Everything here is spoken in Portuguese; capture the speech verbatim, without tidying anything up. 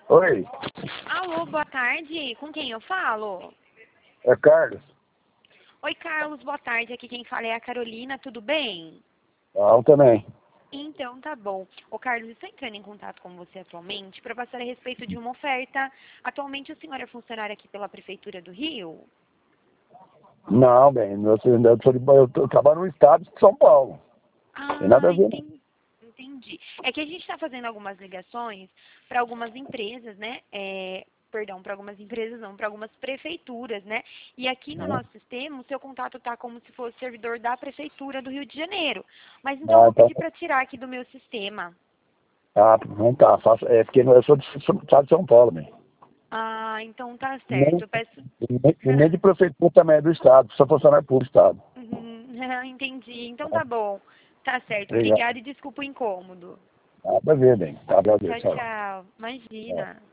Oi, Alô, boa tarde. Com quem eu falo? é Carlos. Oi, Carlos, boa tarde. Aqui quem fala é a Carolina, tudo bem? Ah, também. Então, tá bom. Ô, Carlos, estou entrando em contato com você atualmente para passar a respeito de uma oferta. Atualmente, o senhor é funcionário aqui pela Prefeitura do Rio? Não, bem, eu, sou- eu, sou de- eu, tô- eu trabalho no estado de São Paulo. Tem nada Ah, a ver, não. entendi. Entendi. É que a gente está fazendo algumas ligações para algumas empresas, né? É, perdão, para algumas empresas não, para algumas prefeituras, né? E aqui no Né? nosso sistema, o seu contato está como se fosse servidor da Prefeitura do Rio de Janeiro. Mas então eu Ah, vou então, pedir para tirar aqui do meu sistema. ah, não tá, faço, é porque eu sou de, sou do estado de São Paulo, bem. Ah, então tá certo. Nem, Eu peço. nem, e nem de prefeitura também é do estado, sou funcionário público do estado. Uhum, entendi. Então Tá? tá bom. Tá certo. Obrigado. Obrigada e desculpa o incômodo. Nada a ver, bem. Tá, agradeço. Tchau, Tchau. tchau. Tchau. Imagina.